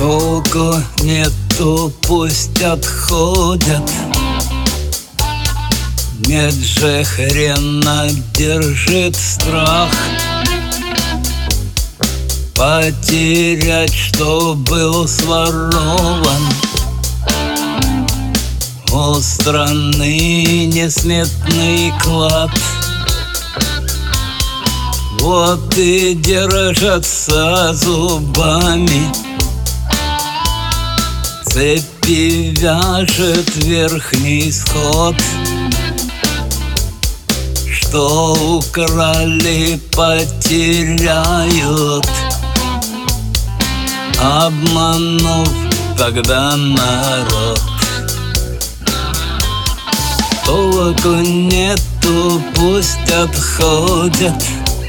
Толку нету, пусть отходят. Нет же хрена держит страх потерять, что был сворован. У страны несметный клад, вот и держатся зубами. Цепи вяжет верхний сход, что украли, потеряют, обманув тогда народ. Толку нету, пусть отходят.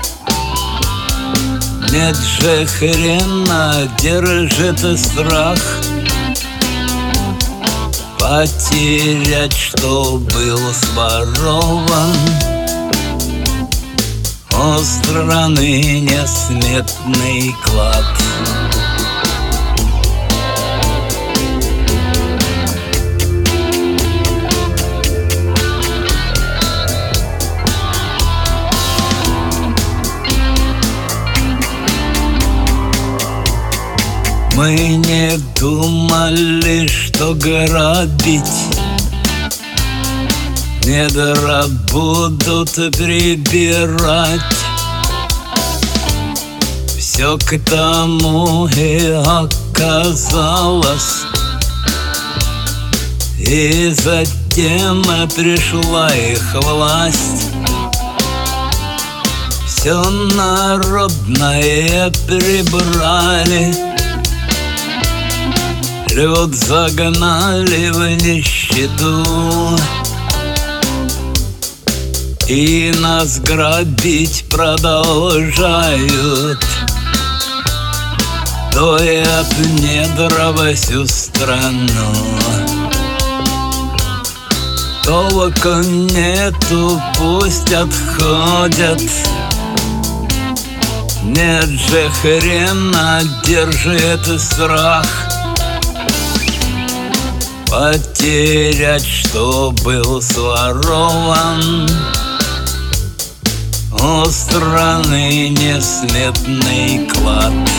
Нет же хрена держит страх потерять, что был сворован. У страны несметный клад. Мы не думали, что грабить недра будут прибирать. Все к тому и оказалось, и затем пришла их власть. Все народное прибрали, люд загнали в нищету, и нас грабить продолжают, доят недра всю страну. Толку нету, пусть отходят. Нет же хрена держит страх потерять, что был сворован. У страны несметный клад.